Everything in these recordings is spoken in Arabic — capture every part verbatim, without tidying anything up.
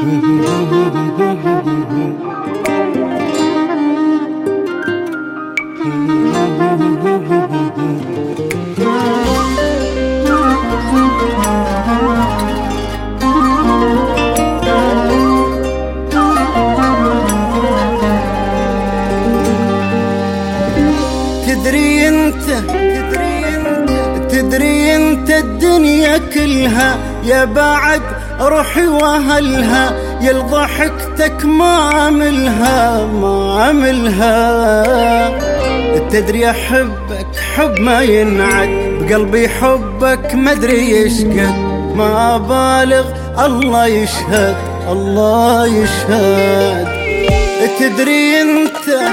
تدري انت تدري انت الدنيا كلها يا بعد روحي واهلها، يا ضحكتك ما عملها ما عملها. تدري احبك حب ما ينعد، بقلبي حبك مدري ايش قد، ما بالغ الله يشهد الله يشهد. تدري انت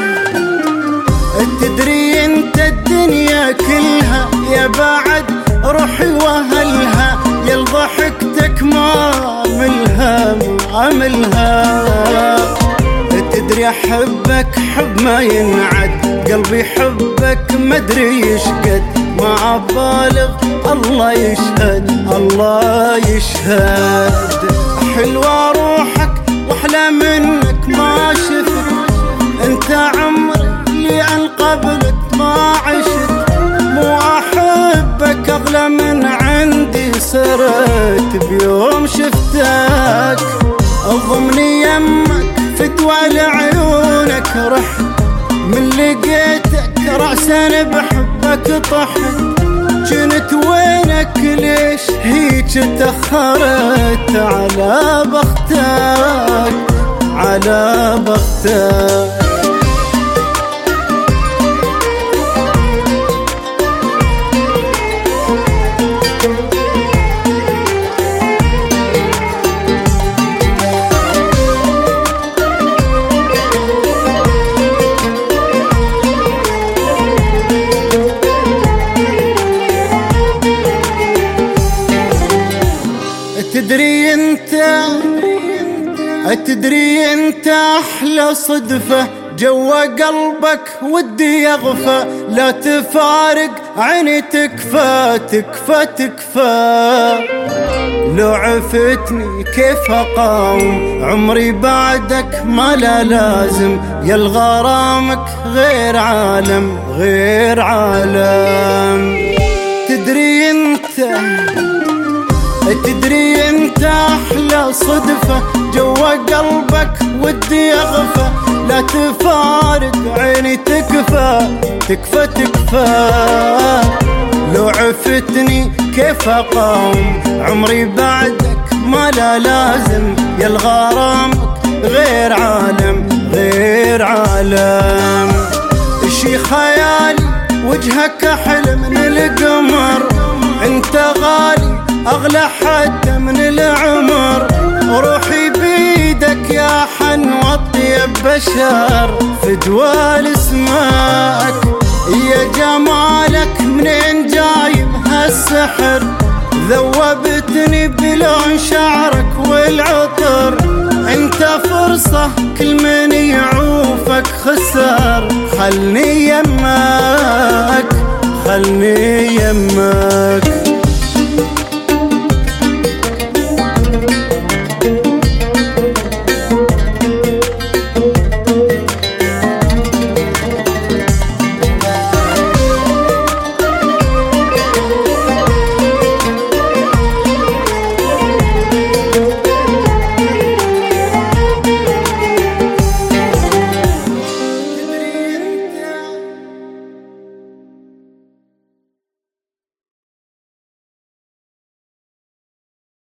تدري انت الدنيا كلها يا بعد روحي واهلها، يا ضحكتك ما عملها ما عملها. تدري احبك حب ما ينعد، قلبي حبك مدري ايش قد، ما بالغ الله يشهد الله يشهد. حلوة روحك واحلى منك ما شفت، انت عمري اللي عن قبلك ما عشت، مو احبك اغلى من عندي صرت بيوم شفتك. اضمني يمك فتوى لعيونك رحت، من لقيتك رأسا بحبك طحت، جنت وينك ليش هيك تأخرت، على بختك على بختك. تدري انت تدري انت احلى صدفة جوا قلبك ودي يغفى، لا تفارق عيني تكفى تكفى تكفى. لو عفتني كيف اقاوم عمري بعدك ما لا لازم، يا الغرامك غير عالم غير عالم. تدري انت تدري انت احلى صدفة جوا قلبك ودي اغفى، لا تفارق عيني تكفى تكفى تكفى. لو عفتني كيف اقاوم عمري بعدك ما لا لازم، يا الغرامك غير عالم غير عالم. شي خيالي وجهك احلى من القمر، انت غالي أغلى حتى من العمر، روحي بيدك يا حن والطيب بشر، فدوى لاسمك يا جمالك منين جايب هالسحر، ذوبتني بلون شعرك والعطر، انت فرصة كل من يعوفك خسر، خلني يمك خلني يمك.